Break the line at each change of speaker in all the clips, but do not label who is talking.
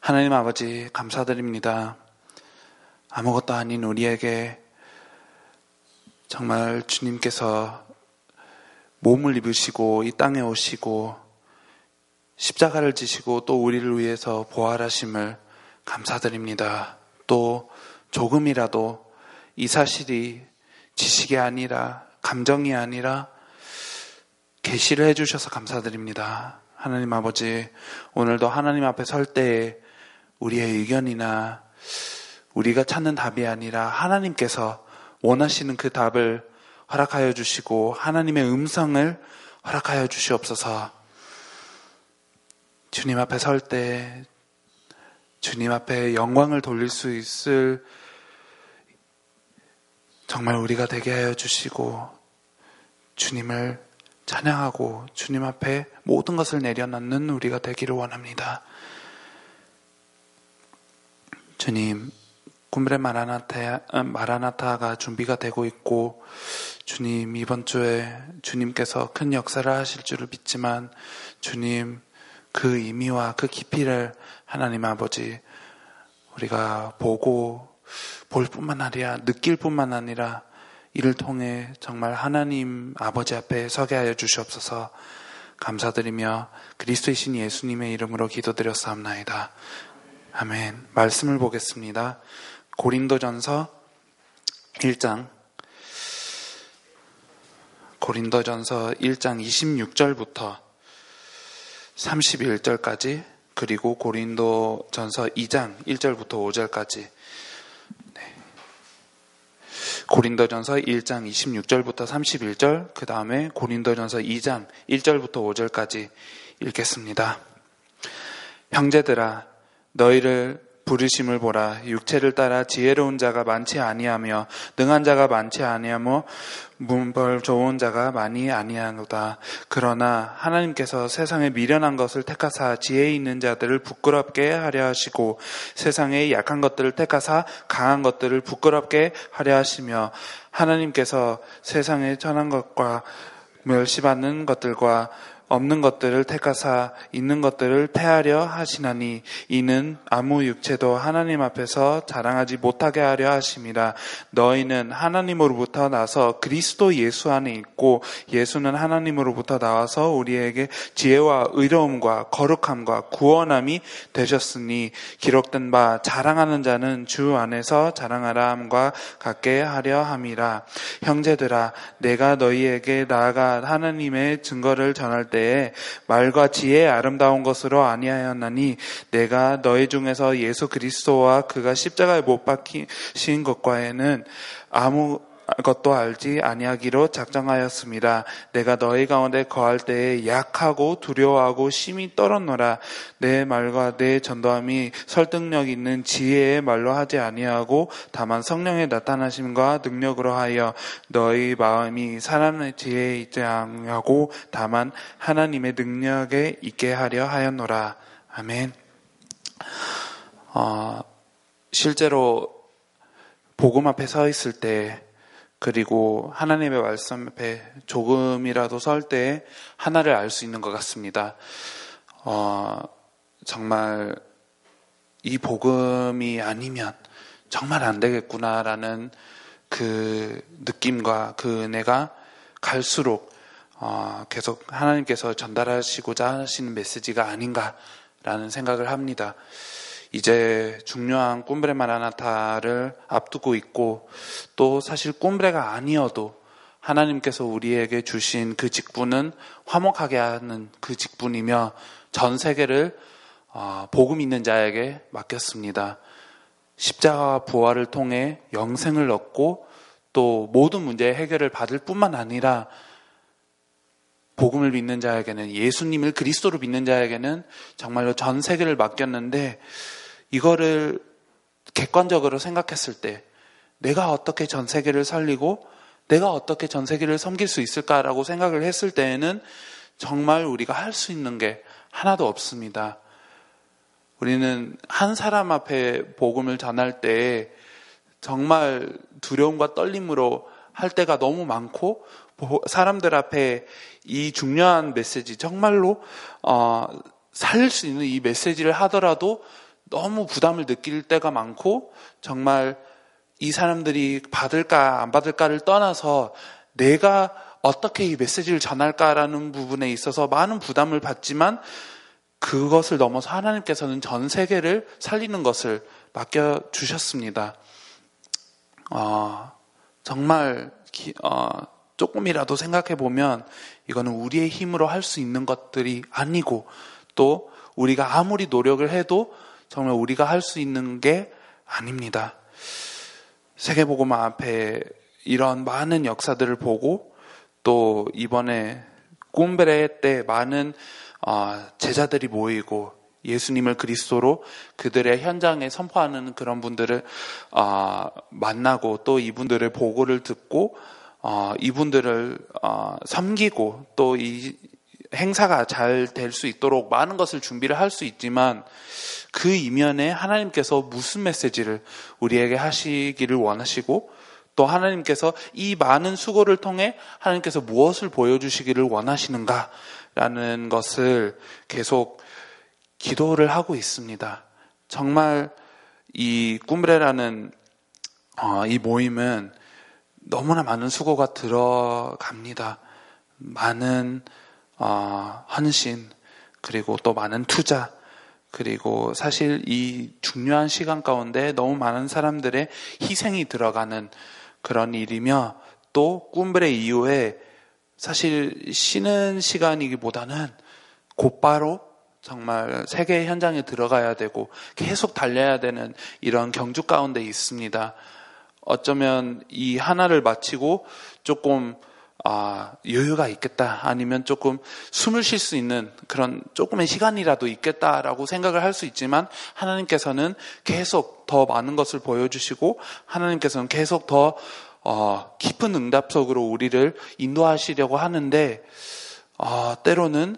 하나님 아버지 감사드립니다. 아무것도 아닌 우리에게 정말 주님께서 몸을 입으시고 이 땅에 오시고 십자가를 지시고 또 우리를 위해서 부활하심을 감사드립니다. 또 조금이라도 이 사실이 지식이 아니라 감정이 아니라 계시를 해주셔서 감사드립니다. 하나님 아버지, 오늘도 하나님 앞에 설 때에 우리의 의견이나 우리가 찾는 답이 아니라 하나님께서 원하시는 그 답을 허락하여 주시고 하나님의 음성을 허락하여 주시옵소서. 주님 앞에 설 때 주님 앞에 영광을 돌릴 수 있을 정말 우리가 되게 하여 주시고 주님을 찬양하고 주님 앞에 모든 것을 내려놓는 우리가 되기를 원합니다. 주님, 꿈브레 마라나타가 준비가 되고 있고 주님, 이번 주에 주님께서 큰 역사를 하실 줄을 믿지만 주님, 그 의미와 그 깊이를 하나님 아버지 우리가 보고 볼 뿐만 아니라 느낄 뿐만 아니라 이를 통해 정말 하나님 아버지 앞에 서게 하여 주시옵소서. 감사드리며 그리스도이신 예수님의 이름으로 기도드렸사옵나이다. 아멘. 말씀을 보겠습니다. 고린도전서 1장 26절부터 31절까지 그리고 고린도전서 2장 1절부터 5절까지 고린도전서 1장 26절부터 31절 그 다음에 고린도전서 2장 1절부터 5절까지 읽겠습니다. 형제들아 너희를 부르심을 보라. 육체를 따라 지혜로운 자가 많지 아니하며 능한 자가 많지 아니하며 문벌 좋은 자가 많이 아니하노다. 그러나 하나님께서 세상에 미련한 것을 택하사 지혜 있는 자들을 부끄럽게 하려 하시고 세상에 약한 것들을 택하사 강한 것들을 부끄럽게 하려 하시며 하나님께서 세상에 천한 것과 멸시받는 것들과 없는 것들을 택하사 있는 것들을 패하려 하시나니 이는 아무 육체도 하나님 앞에서 자랑하지 못하게 하려 하심이라. 너희는 하나님으로부터 나서 그리스도 예수 안에 있고 예수는 하나님으로부터 나와서 우리에게 지혜와 의로움과 거룩함과 구원함이 되셨으니 기록된 바 자랑하는 자는 주 안에서 자랑하라 함과 같게 하려 함이라. 형제들아 내가 너희에게 나아가 하나님의 증거를 전할 때 말과 지혜의 아름다운 것으로 아니하였나니 내가 너희 중에서 예수 그리스도와 그가 십자가에 못 박히신 것과에는 아무것도 알지 아니하기로 작정하였습니다. 내가 너희 가운데 거할 때에 약하고 두려워하고 심히 떨었노라. 내 말과 내 전도함이 설득력 있는 지혜의 말로 하지 아니하고 다만 성령의 나타나심과 능력으로 하여 너희 마음이 사람의 지혜에 있지 아니하고 다만 하나님의 능력에 있게 하려 하였노라. 아멘. 실제로 복음 앞에 서 있을 때 그리고 하나님의 말씀 앞에 조금이라도 설 때 하나를 알 수 있는 것 같습니다. 정말 이 복음이 아니면 정말 안 되겠구나라는 그 느낌과 그 은혜가 갈수록 계속 하나님께서 전달하시고자 하시는 메시지가 아닌가라는 생각을 합니다. 이제 중요한 꿈브레 마라나타를 앞두고 있고 또 사실 꿈브레가 아니어도 하나님께서 우리에게 주신 그 직분은 화목하게 하는 그 직분이며 전 세계를 복음 있는 자에게 맡겼습니다. 십자가와 부활을 통해 영생을 얻고 또 모든 문제의 해결을 받을 뿐만 아니라 복음을 믿는 자에게는 예수님을 그리스도로 믿는 자에게는 정말로 전 세계를 맡겼는데 이거를 객관적으로 생각했을 때 내가 어떻게 전 세계를 살리고 내가 어떻게 전 세계를 섬길 수 있을까라고 생각을 했을 때에는 정말 우리가 할 수 있는 게 하나도 없습니다. 우리는 한 사람 앞에 복음을 전할 때 정말 두려움과 떨림으로 할 때가 너무 많고 사람들 앞에 이 중요한 메시지 정말로 살릴 수 있는 이 메시지를 하더라도 너무 부담을 느낄 때가 많고 정말 이 사람들이 받을까 안 받을까를 떠나서 내가 어떻게 이 메시지를 전할까라는 부분에 있어서 많은 부담을 받지만 그것을 넘어서 하나님께서는 전 세계를 살리는 것을 맡겨주셨습니다. 정말 조금이라도 생각해 보면 이거는 우리의 힘으로 할 수 있는 것들이 아니고 또 우리가 아무리 노력을 해도 정말 우리가 할 수 있는 게 아닙니다. 세계복음화 앞에 이런 많은 역사들을 보고 또 이번에 꿈브레 때 많은 제자들이 모이고 예수님을 그리스도로 그들의 현장에 선포하는 그런 분들을 만나고 또 이분들의 보고를 듣고 이분들을 섬기고 또 이 행사가 잘 될 수 있도록 많은 것을 준비를 할 수 있지만 그 이면에 하나님께서 무슨 메시지를 우리에게 하시기를 원하시고 또 하나님께서 이 많은 수고를 통해 하나님께서 무엇을 보여주시기를 원하시는가라는 것을 계속 기도를 하고 있습니다. 정말 이 꿈브레라는 이 모임은 너무나 많은 수고가 들어갑니다. 많은 헌신 그리고 또 많은 투자 그리고 사실 이 중요한 시간 가운데 너무 많은 사람들의 희생이 들어가는 그런 일이며 또 꿈브레 이후에 사실 쉬는 시간이기보다는 곧바로 정말 세계 현장에 들어가야 되고 계속 달려야 되는 이런 경주 가운데 있습니다. 어쩌면 이 하나를 마치고 조금 여유가 있겠다 아니면 조금 숨을 쉴 수 있는 그런 조금의 시간이라도 있겠다라고 생각을 할 수 있지만 하나님께서는 계속 더 많은 것을 보여주시고 하나님께서는 계속 더 깊은 응답 속으로 우리를 인도하시려고 하는데 때로는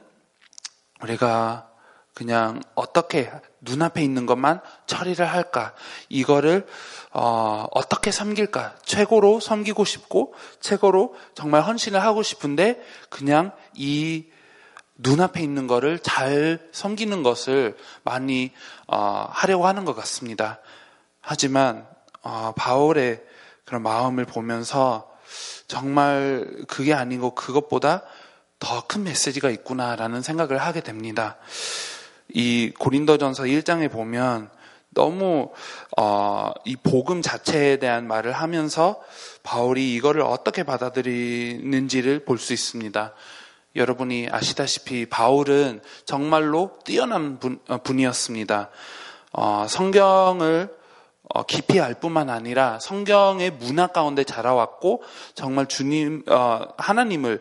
우리가 그냥 어떻게 눈앞에 있는 것만 처리를 할까 이거를 어떻게 섬길까 최고로 섬기고 싶고 최고로 정말 헌신을 하고 싶은데 그냥 이 눈앞에 있는 거를 잘 섬기는 것을 많이 하려고 하는 것 같습니다. 하지만 바울의 그런 마음을 보면서 정말 그게 아니고 그것보다 더 큰 메시지가 있구나라는 생각을 하게 됩니다. 이 고린도전서 1장에 보면 너무 이 복음 자체에 대한 말을 하면서 바울이 이거를 어떻게 받아들이는지를 볼 수 있습니다. 여러분이 아시다시피 바울은 정말로 뛰어난 분이었습니다. 성경을 깊이 알 뿐만 아니라 성경의 문화 가운데 자라왔고 정말 주님 하나님을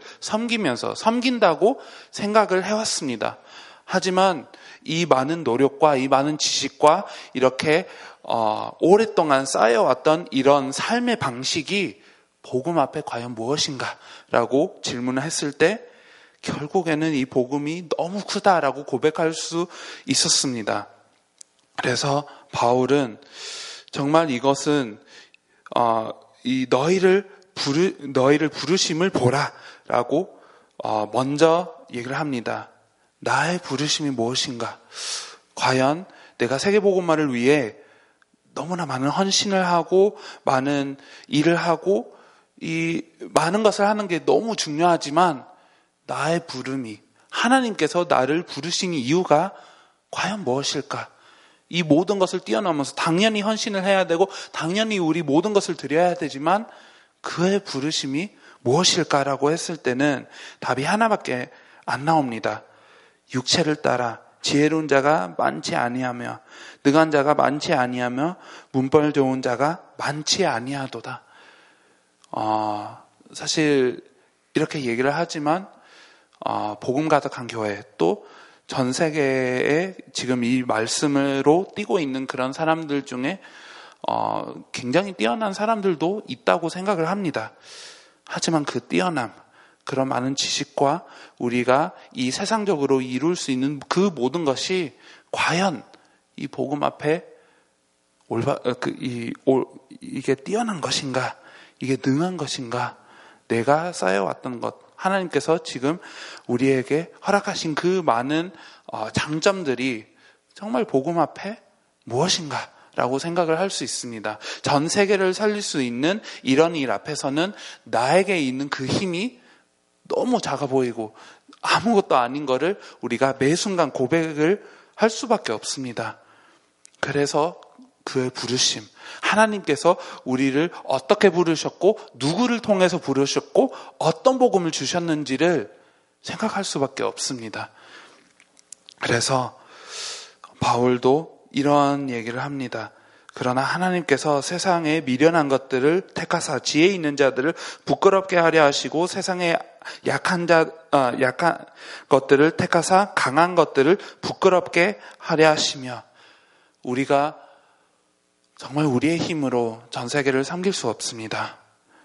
섬긴다고 생각을 해왔습니다. 하지만 이 많은 노력과 이 많은 지식과 이렇게 오랫동안 쌓여왔던 이런 삶의 방식이 복음 앞에 과연 무엇인가라고 질문을 했을 때 결국에는 이 복음이 너무 크다라고 고백할 수 있었습니다. 그래서 바울은 정말 이것은 이 너희를 부르심을 보라라고 먼저 얘기를 합니다. 나의 부르심이 무엇인가? 과연 내가 세계복음화를 위해 너무나 많은 헌신을 하고 많은 일을 하고 이 많은 것을 하는 게 너무 중요하지만 나의 부름이 하나님께서 나를 부르신 이유가 과연 무엇일까? 이 모든 것을 뛰어넘어서 당연히 헌신을 해야 되고 당연히 우리 모든 것을 드려야 되지만 그의 부르심이 무엇일까라고 했을 때는 답이 하나밖에 안 나옵니다. 육체를 따라 지혜로운 자가 많지 아니하며 능한 자가 많지 아니하며 문벌 좋은 자가 많지 아니하도다. 사실 이렇게 얘기를 하지만 복음 가득한 교회 또 전 세계에 지금 이 말씀으로 뛰고 있는 그런 사람들 중에 굉장히 뛰어난 사람들도 있다고 생각을 합니다. 하지만 그 뛰어남, 그런 많은 지식과 우리가 이 세상적으로 이룰 수 있는 그 모든 것이 과연 이 복음 앞에 이게 뛰어난 것인가? 이게 능한 것인가? 내가 쌓여왔던 것, 하나님께서 지금 우리에게 허락하신 그 많은 장점들이 정말 복음 앞에 무엇인가? 라고 생각을 할 수 있습니다. 전 세계를 살릴 수 있는 이런 일 앞에서는 나에게 있는 그 힘이 너무 작아 보이고 아무것도 아닌 거를 우리가 매 순간 고백을 할 수밖에 없습니다. 그래서 그의 부르심, 하나님께서 우리를 어떻게 부르셨고 누구를 통해서 부르셨고 어떤 복음을 주셨는지를 생각할 수밖에 없습니다. 그래서 바울도 이러한 얘기를 합니다. 그러나 하나님께서 세상에 미련한 것들을 택하사 지혜 있는 자들을 부끄럽게 하려 하시고 세상에 약한 것들을 택하사 강한 것들을 부끄럽게 하려 하시며, 우리가 정말 우리의 힘으로 전 세계를 섬길 수 없습니다.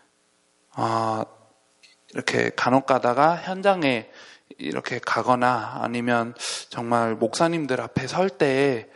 이렇게 간혹 가다가 현장에 이렇게 가거나 아니면 정말 목사님들 앞에 설 때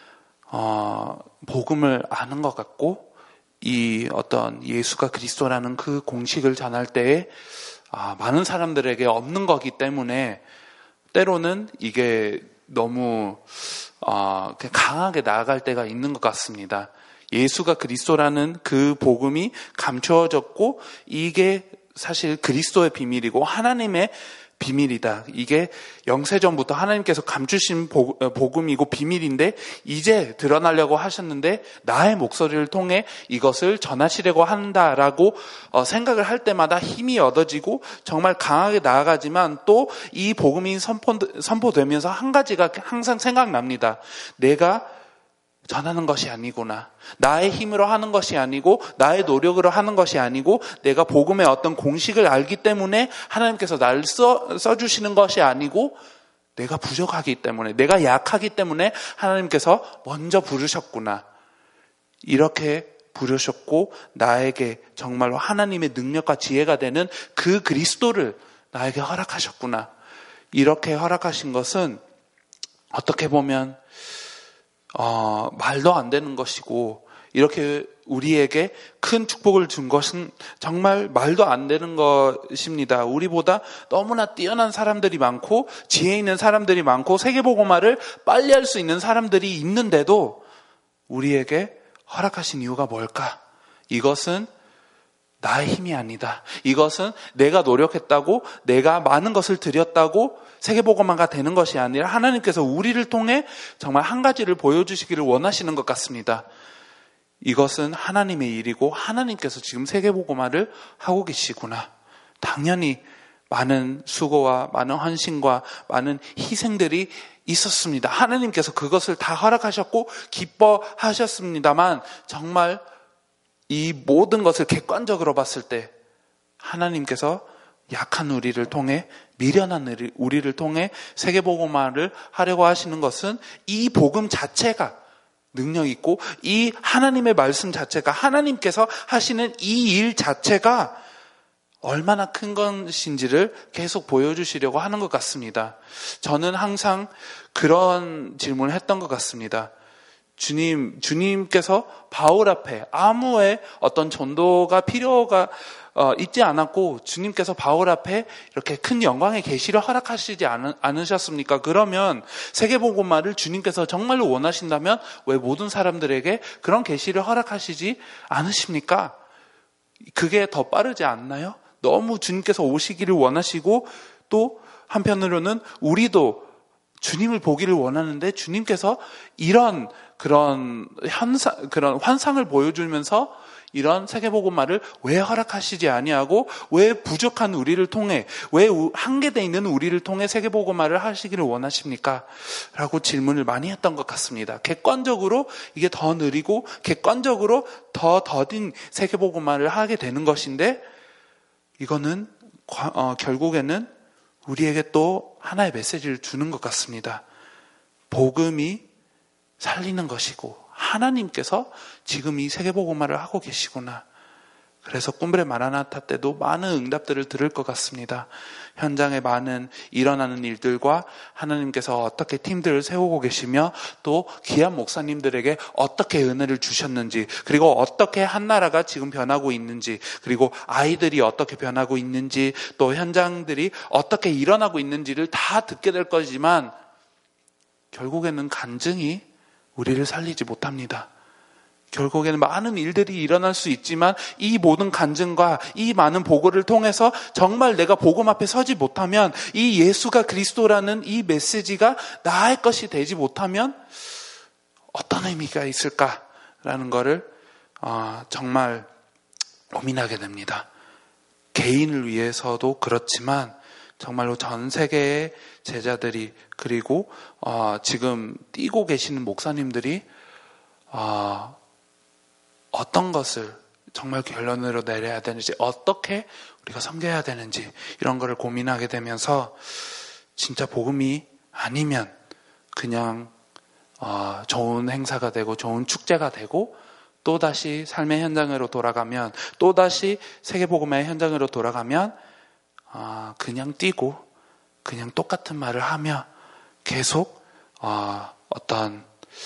복음을 아는 것 같고 이 어떤 예수가 그리스도라는 그 공식을 전할 때에 많은 사람들에게 없는 거기 때문에 때로는 이게 너무 강하게 나아갈 때가 있는 것 같습니다. 예수가 그리스도라는 그 복음이 감추어졌고 이게 사실 그리스도의 비밀이고 하나님의 비밀이다. 이게 영세전부터 하나님께서 감추신 복음이고 비밀인데 이제 드러나려고 하셨는데 나의 목소리를 통해 이것을 전하시려고 한다라고 생각을 할 때마다 힘이 얻어지고 정말 강하게 나아가지만 또 이 복음이 선포되면서 한 가지가 항상 생각납니다. 내가 전하는 것이 아니구나. 나의 힘으로 하는 것이 아니고 나의 노력으로 하는 것이 아니고 내가 복음의 어떤 공식을 알기 때문에 하나님께서 나를 써주시는 것이 아니고 내가 부족하기 때문에, 내가 약하기 때문에 하나님께서 먼저 부르셨구나. 이렇게 부르셨고 나에게 정말로 하나님의 능력과 지혜가 되는 그 그리스도를 나에게 허락하셨구나. 이렇게 허락하신 것은 어떻게 보면 말도 안 되는 것이고 이렇게 우리에게 큰 축복을 준 것은 정말 말도 안 되는 것입니다. 우리보다 너무나 뛰어난 사람들이 많고 지혜 있는 사람들이 많고 세계복음화를 빨리 할 수 있는 사람들이 있는데도 우리에게 허락하신 이유가 뭘까? 이것은 나의 힘이 아니다. 이것은 내가 노력했다고, 내가 많은 것을 드렸다고 세계복음화가 되는 것이 아니라 하나님께서 우리를 통해 정말 한 가지를 보여주시기를 원하시는 것 같습니다. 이것은 하나님의 일이고 하나님께서 지금 세계복음화를 하고 계시구나. 당연히 많은 수고와 많은 헌신과 많은 희생들이 있었습니다. 하나님께서 그것을 다 허락하셨고 기뻐하셨습니다만 정말 이 모든 것을 객관적으로 봤을 때 하나님께서 약한 우리를 통해, 미련한 우리를 통해 세계복음화를 하려고 하시는 것은 이 복음 자체가 능력 있고 이 하나님의 말씀 자체가, 하나님께서 하시는 이 일 자체가 얼마나 큰 것인지를 계속 보여주시려고 하는 것 같습니다. 저는 항상 그런 질문을 했던 것 같습니다. 주님께서 바울 앞에 아무의 어떤 전도가 필요가 있지 않았고 주님께서 바울 앞에 이렇게 큰 영광의 계시를 허락하시지 않으셨습니까? 그러면 세계복음화를 주님께서 정말로 원하신다면 왜 모든 사람들에게 그런 계시를 허락하시지 않으십니까? 그게 더 빠르지 않나요? 너무 주님께서 오시기를 원하시고 또 한편으로는 우리도 주님을 보기를 원하는데 주님께서 그런 환상을 보여주면서 이런 세계복음화를 왜 허락하시지 아니하고 왜 부족한 우리를 통해, 왜 한계되어 있는 우리를 통해 세계복음화를 하시기를 원하십니까? 라고 질문을 많이 했던 것 같습니다. 객관적으로 이게 더 느리고 객관적으로 더 더딘 세계복음화를 하게 되는 것인데 이거는 결국에는 우리에게 또 하나의 메시지를 주는 것 같습니다. 복음이 살리는 것이고 하나님께서 지금 이 세계복음화를 하고 계시구나. 그래서 꿈브레 마라나타 때도 많은 응답들을 들을 것 같습니다. 현장에 많은 일어나는 일들과 하나님께서 어떻게 팀들을 세우고 계시며 또 귀한 목사님들에게 어떻게 은혜를 주셨는지, 그리고 어떻게 한 나라가 지금 변하고 있는지, 그리고 아이들이 어떻게 변하고 있는지, 또 현장들이 어떻게 일어나고 있는지를 다 듣게 될 거지만 결국에는 간증이 우리를 살리지 못합니다. 결국에는 많은 일들이 일어날 수 있지만 이 모든 간증과 이 많은 보고를 통해서 정말 내가 복음 앞에 서지 못하면, 이 예수가 그리스도라는 이 메시지가 나의 것이 되지 못하면 어떤 의미가 있을까라는 것을 정말 고민하게 됩니다. 개인을 위해서도 그렇지만 정말로 전 세계의 제자들이, 그리고 지금 뛰고 계시는 목사님들이 어떤 것을 정말 결론으로 내려야 되는지, 어떻게 우리가 섬겨야 되는지, 이런 거를 고민하게 되면서 진짜 복음이 아니면 그냥 좋은 행사가 되고 좋은 축제가 되고 또다시 삶의 현장으로 돌아가면, 또다시 세계복음의 현장으로 돌아가면 그냥 뛰고 그냥 똑같은 말을 하며 계속 어떤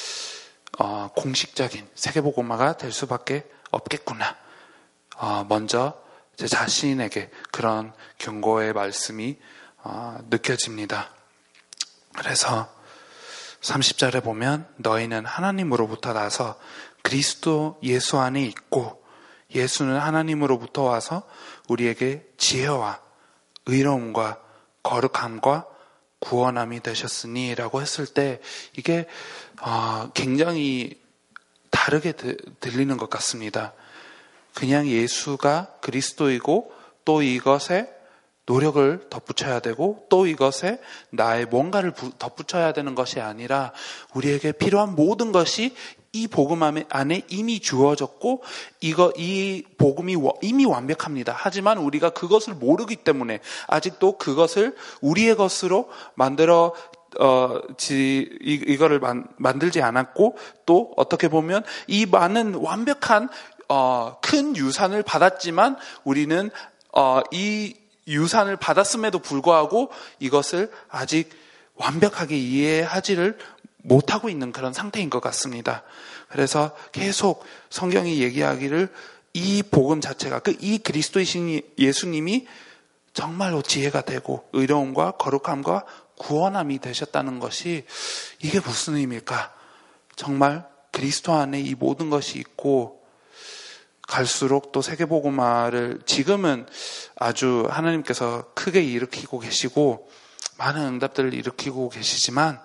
공식적인 세계복음화가 될 수밖에 없겠구나. 먼저 제 자신에게 그런 경고의 말씀이 느껴집니다. 그래서 30절에 보면 너희는 하나님으로부터 나서 그리스도 예수 안에 있고 예수는 하나님으로부터 와서 우리에게 지혜와 의로움과 거룩함과 구원함이 되셨으니 라고 했을 때 이게 굉장히 다르게 들리는 것 같습니다. 그냥 예수가 그리스도이고 또 이것에 노력을 덧붙여야 되고 또 이것에 나의 뭔가를 덧붙여야 되는 것이 아니라 우리에게 필요한 모든 것이 이 복음 안에 이미 주어졌고 이 복음이 이미 완벽합니다. 하지만 우리가 그것을 모르기 때문에 아직도 그것을 우리의 것으로 만들어 이거를 만들지 않았고, 또 어떻게 보면 이 많은 완벽한 큰 유산을 받았지만 우리는 이 유산을 받았음에도 불구하고 이것을 아직 완벽하게 이해하지를 못하고 있는 그런 상태인 것 같습니다. 그래서 계속 성경이 얘기하기를 이 복음 자체가 이 그리스도이신 예수님이 정말로 지혜가 되고 의로움과 거룩함과 구원함이 되셨다는 것이 이게 무슨 의미일까? 정말 그리스도 안에 이 모든 것이 있고 갈수록 또 세계복음화를 지금은 아주 하나님께서 크게 일으키고 계시고 많은 응답들을 일으키고 계시지만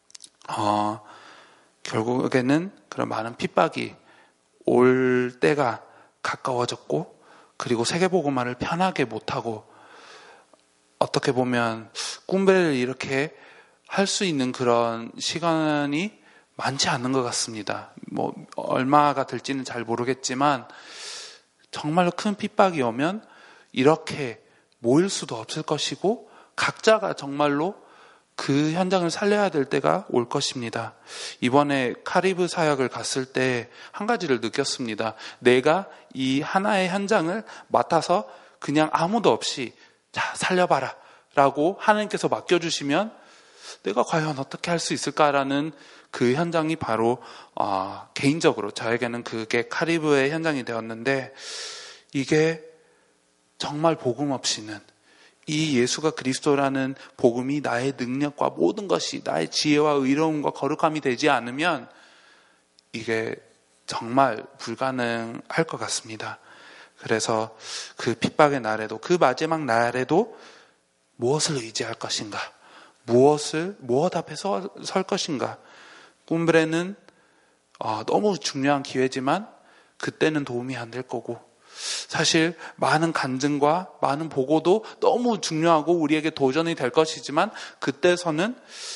결국에는 그런 많은 핍박이 올 때가 가까워졌고, 그리고 세계복음화를 편하게 못하고 어떻게 보면 꿈배를 이렇게 할 수 있는 그런 시간이 많지 않은 것 같습니다. 뭐 얼마가 될지는 잘 모르겠지만 정말로 큰 핍박이 오면 이렇게 모일 수도 없을 것이고 각자가 정말로 그 현장을 살려야 될 때가 올 것입니다. 이번에 카리브 사역을 갔을 때 한 가지를 느꼈습니다. 내가 이 하나의 현장을 맡아서 그냥 아무도 없이 자 살려봐라 라고 하나님께서 맡겨주시면 내가 과연 어떻게 할 수 있을까라는 그 현장이 바로 개인적으로 저에게는 그게 카리브의 현장이 되었는데, 이게 정말 복음 없이는 이 예수가 그리스도라는 복음이 나의 능력과 모든 것이 나의 지혜와 의로움과 거룩함이 되지 않으면 이게 정말 불가능할 것 같습니다. 그래서 그 핍박의 날에도, 그 마지막 날에도 무엇을 의지할 것인가, 무엇 앞에 설 것인가. 꿈브레는 너무 중요한 기회지만 그때는 도움이 안 될 거고, 사실 많은 간증과 많은 보고도 너무 중요하고 우리에게 도전이 될 것이지만 그때서는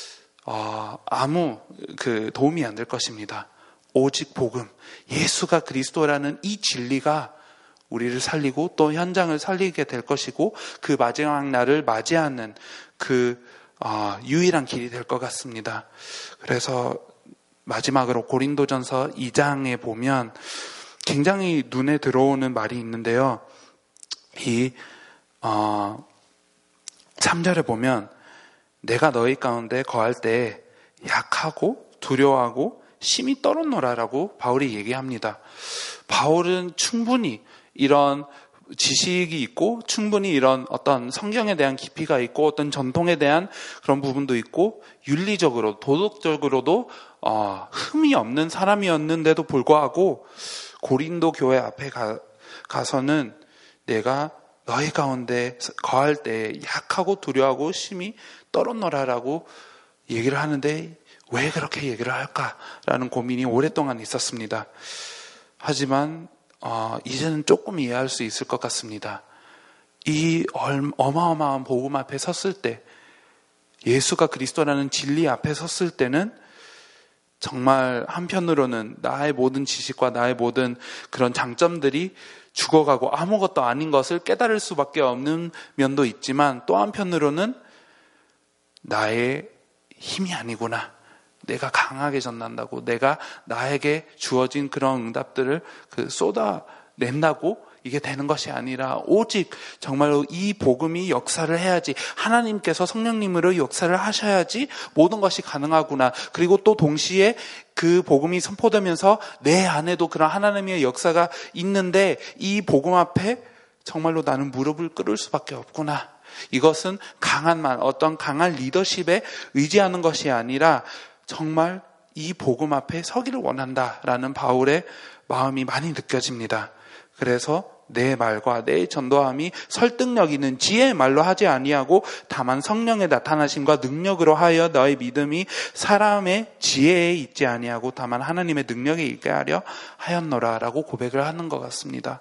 아무 도움이 안 될 것입니다. 오직 복음, 예수가 그리스도라는 이 진리가 우리를 살리고 또 현장을 살리게 될 것이고 그 마지막 날을 맞이하는 그 유일한 길이 될 것 같습니다. 그래서 마지막으로 고린도전서 2장에 보면 굉장히 눈에 들어오는 말이 있는데요. 이 3절에 보면 내가 너희 가운데 거할 때 약하고 두려워하고 심히 떨었노라라고 바울이 얘기합니다. 바울은 충분히 이런 지식이 있고 충분히 이런 어떤 성경에 대한 깊이가 있고 어떤 전통에 대한 그런 부분도 있고 윤리적으로 도덕적으로도 흠이 없는 사람이었는데도 불구하고 고린도 교회 앞에 가서는 내가 너희 가운데 거할 때 약하고 두려워하고 심히 떨어노라라고 얘기를 하는데 왜 그렇게 얘기를 할까라는 고민이 오랫동안 있었습니다. 하지만 이제는 조금 이해할 수 있을 것 같습니다. 이 어마어마한 복음 앞에 섰을 때, 예수가 그리스도라는 진리 앞에 섰을 때는 정말 한편으로는 나의 모든 지식과 나의 모든 그런 장점들이 죽어가고 아무것도 아닌 것을 깨달을 수밖에 없는 면도 있지만, 또 한편으로는 나의 힘이 아니구나, 내가 강하게 전한다고, 내가 나에게 주어진 그런 응답들을 쏟아낸다고 이게 되는 것이 아니라 오직 정말로 이 복음이 역사를 해야지, 하나님께서 성령님으로 역사를 하셔야지 모든 것이 가능하구나. 그리고 또 동시에 그 복음이 선포되면서 내 안에도 그런 하나님의 역사가 있는데 이 복음 앞에 정말로 나는 무릎을 꿇을 수밖에 없구나. 이것은 어떤 강한 리더십에 의지하는 것이 아니라 정말 이 복음 앞에 서기를 원한다라는 바울의 마음이 많이 느껴집니다. 그래서 내 말과 내 전도함이 설득력 있는 지혜의 말로 하지 아니하고 다만 성령의 나타나심과 능력으로 하여 너의 믿음이 사람의 지혜에 있지 아니하고 다만 하나님의 능력에 있게 하려 하였노라라고 고백을 하는 것 같습니다.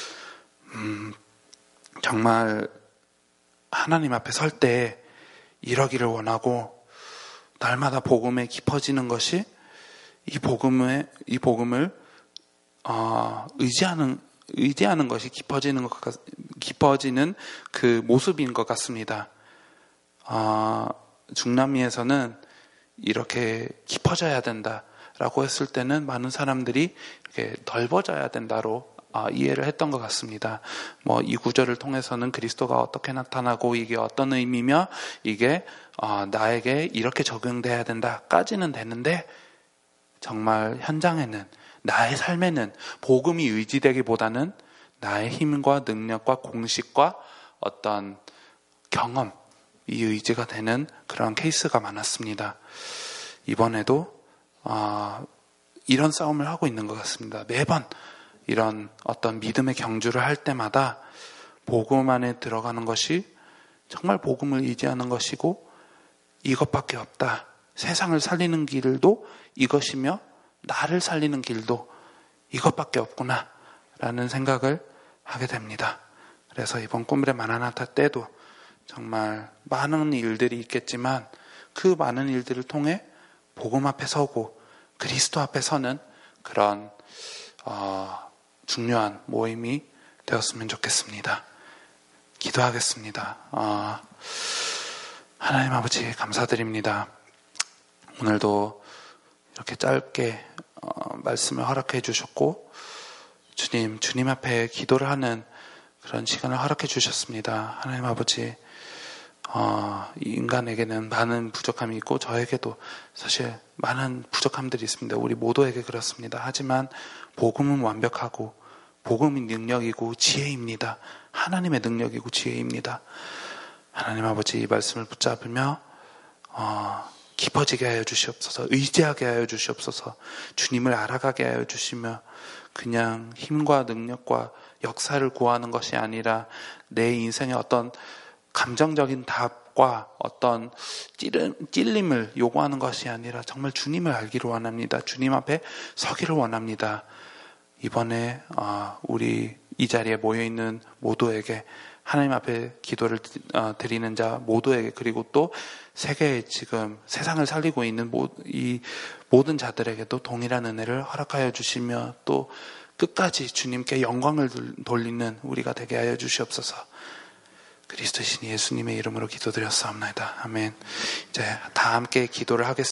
정말 하나님 앞에 설 때 이러기를 원하고, 날마다 복음에 깊어지는 것이 이 복음을 의지하는 것이 깊어지는 그 모습인 것 같습니다. 중남미에서는 이렇게 깊어져야 된다라고 했을 때는 많은 사람들이 이렇게 넓어져야 된다로 이해를 했던 것 같습니다. 이 구절을 통해서는 그리스도가 어떻게 나타나고 이게 어떤 의미며 이게 나에게 이렇게 적용돼야 된다까지는 되는데, 정말 현장에는, 나의 삶에는 복음이 의지되기보다는 나의 힘과 능력과 공식과 어떤 경험이 의지가 되는 그런 케이스가 많았습니다. 이번에도 이런 싸움을 하고 있는 것 같습니다. 매번 이런 어떤 믿음의 경주를 할 때마다 복음 안에 들어가는 것이 정말 복음을 의지하는 것이고, 이것밖에 없다. 세상을 살리는 길도 이것이며 나를 살리는 길도 이것밖에 없구나 라는 생각을 하게 됩니다. 그래서 이번 꿈브레 마라나타 때도 정말 많은 일들이 있겠지만 그 많은 일들을 통해 복음 앞에 서고 그리스도 앞에 서는 그런 중요한 모임이 되었으면 좋겠습니다. 기도하겠습니다. 하나님 아버지 감사드립니다. 오늘도 이렇게 짧게 말씀을 허락해 주셨고, 주님 앞에 기도를 하는 그런 시간을 허락해 주셨습니다. 하나님 아버지, 이 인간에게는 많은 부족함이 있고 저에게도 사실 많은 부족함들이 있습니다. 우리 모두에게 그렇습니다. 하지만 복음은 완벽하고 복음이 능력이고 지혜입니다. 하나님의 능력이고 지혜입니다. 하나님 아버지, 이 말씀을 붙잡으며 깊어지게 하여 주시옵소서, 의지하게 하여 주시옵소서, 주님을 알아가게 하여 주시며 그냥 힘과 능력과 역사를 구하는 것이 아니라 내 인생의 어떤 감정적인 답과 어떤 찔림을 요구하는 것이 아니라 정말 주님을 알기를 원합니다. 주님 앞에 서기를 원합니다. 이번에 우리 이 자리에 모여있는 모두에게, 하나님 앞에 기도를 드리는 자 모두에게, 그리고 또 세계에 지금 세상을 살리고 있는 이 모든 자들에게도 동일한 은혜를 허락하여 주시며 또 끝까지 주님께 영광을 돌리는 우리가 되게 하여 주시옵소서. 그리스도신 예수님의 이름으로 기도드렸사옵나이다. 아멘. 이제 다 함께 기도를 하겠습니다.